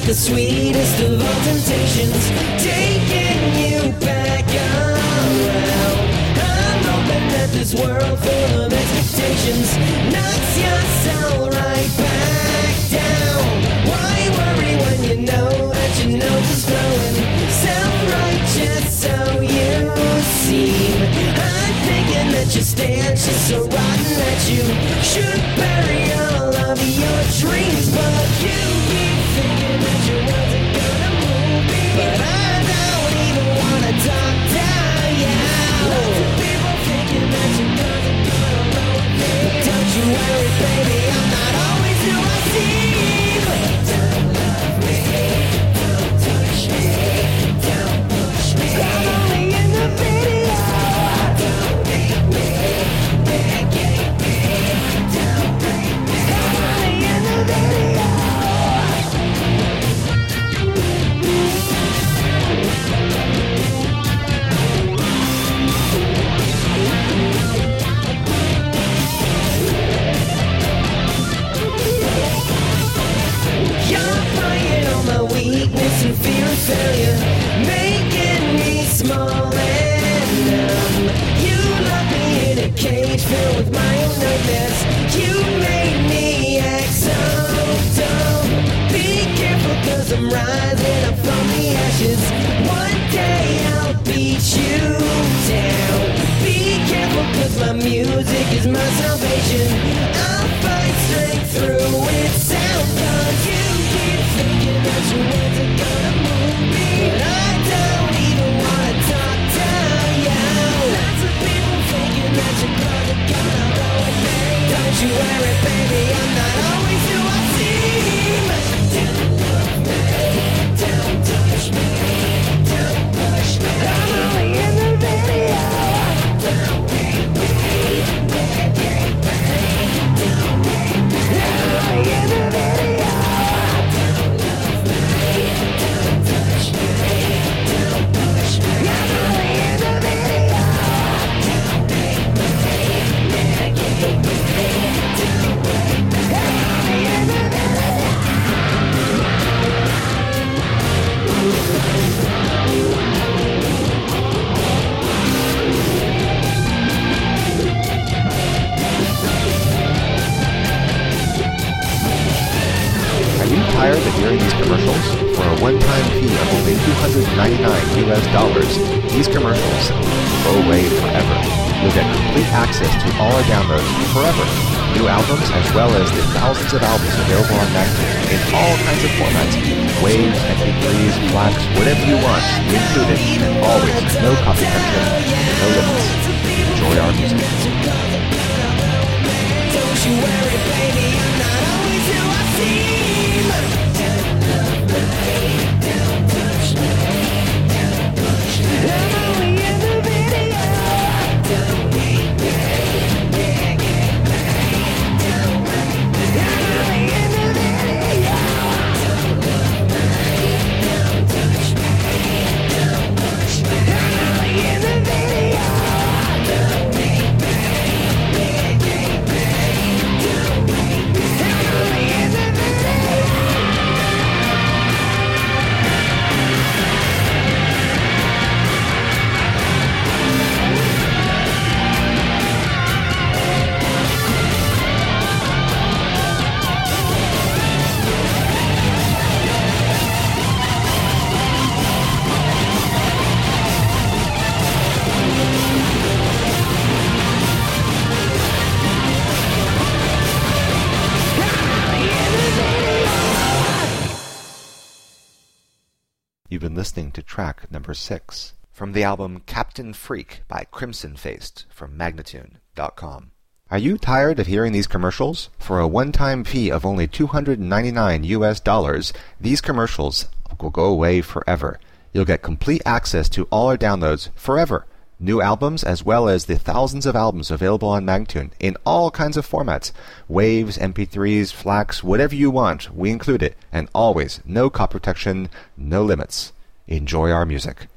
the sweetest of all temptations, taking you back around. I'm hoping that this world full of expectations knocks your soul right back down. Why worry when you know that your nose is flowing? Self-righteous, so you seem. I'm thinking that your stance is so rotten that you should bury all of your dreams. But you keep thinking that you wasn't gonna move me. But I don't even wanna talk to you. Lots of people thinking that you're gonna roll with me. But don't you worry, baby, I'm not always who I seem. Don't love me, don't touch me, don't push me. I'm only in the video. Don't make me, begging me. Don't break me. I'm only in the video. You're playing on my weakness and fear of failure, making me small and numb. You locked me in a cage filled with my own nightmares. You made me act so dumb. Be careful 'cause I'm rising up from the ashes. One day I'll beat you down. Be careful 'cause my music is my salvation. I'll fight straight through its sound. 'Cause you keep thinking that you wasn't gonna move me. But I don't even wanna talk to you. Lots of people thinking that you're gonna roll with me. Don't you worry, baby, I'm not always who I seem. Don't love me, don't touch me, don't push me. I'm only in the video. Don't make me, begging me. Don't make me. I'm only in the video. Don't love me, don't touch me, don't push me. I'm only in the video. Don't make me, begging me. Don't break me. I'm only in the video. Are you tired of hearing these commercials? For a one-time fee of only $299, these commercials will go away forever. You'll get complete access to all our downloads forever. New albums as well as the thousands of albums available on Magnitude in all kinds of formats. Waves, MP3s, FLACs, whatever you want, we include it, and always no copy protection, no limits. Enjoy our music. Don't you worry, baby, I'm not always who I seem. Don't love me, don't touch me, don't push me. I'm only in the video. Don't make me, begging me. Don't break me. I'm only in the video. Don't love me, don't touch me, don't push me. I'm only in the video. Don't make me, begging me. Don't break me. I'm only in the video. You've been listening to track number 6 from the album Captain Freak by Crimson Faced from Magnatune.com. Are you tired of hearing these commercials? For a one-time fee of only $299, these commercials will go away forever. You'll get complete access to all our downloads forever. New albums as well as the thousands of albums available on Magnatune in all kinds of formats. Waves, MP3s, FLACs, whatever you want, we include it. And always, no copy protection, no limits. Enjoy our music.